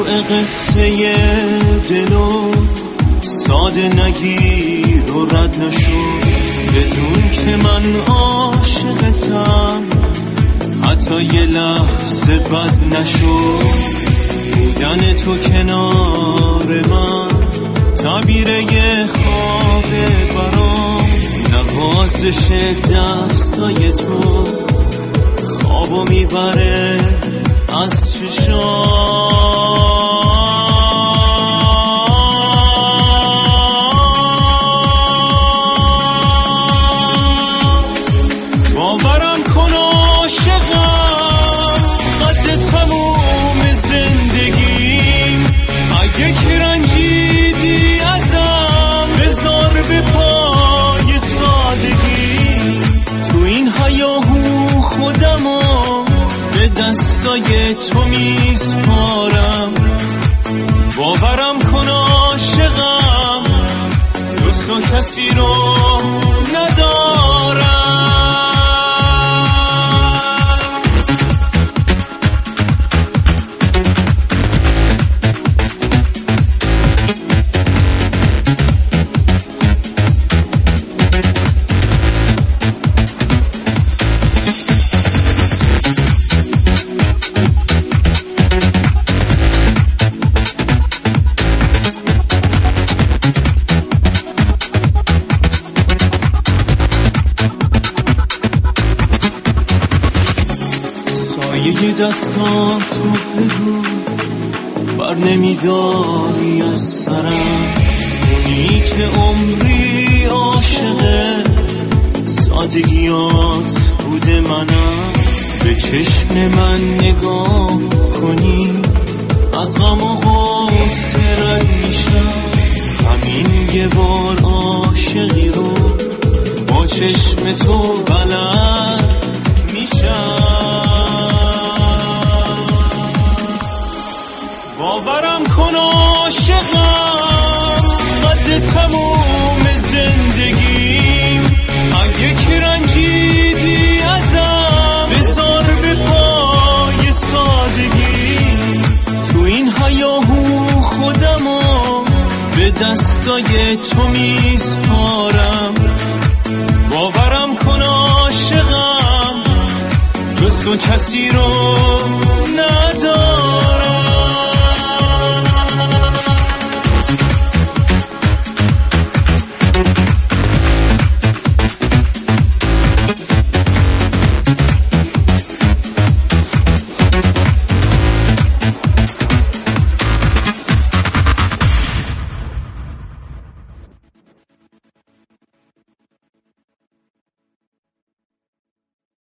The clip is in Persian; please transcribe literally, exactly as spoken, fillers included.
شمع قصه دلو ساده نگیر و رد نشو، بدون که من عاشقتم حتی یه لحظه بد نشو. بودن تو کنار من تعبیره یه خوابه برام، نوازش دستای تو خوابو میبره از چشام. باورم کن عاشقم قد تموم زندگیم، اگه که رنجیدی ازم بذار به پای سادگی. تو این هیاهو خودمو به دستای تو میسپارم. باورم کن عاشقم جز تو کسی رو ندارم. سایه دستاتو بگو بر نمیداری از سرم، اونی که عمری عاشقه سادگیات بوده منم. به چشم من نگاه کنی از غم و غصه رد میشم، همین یه بار عاشقی رو با چشم تو بلد میشم. باورم کن عاشقم قد تموم زندگیم، اگه که رنجیدی ازم بذار به پای سادگی. تو این هیاهو خودمو به دستای تو میسپارم. باورم کن عاشقم جز تو کسی رو ندارم.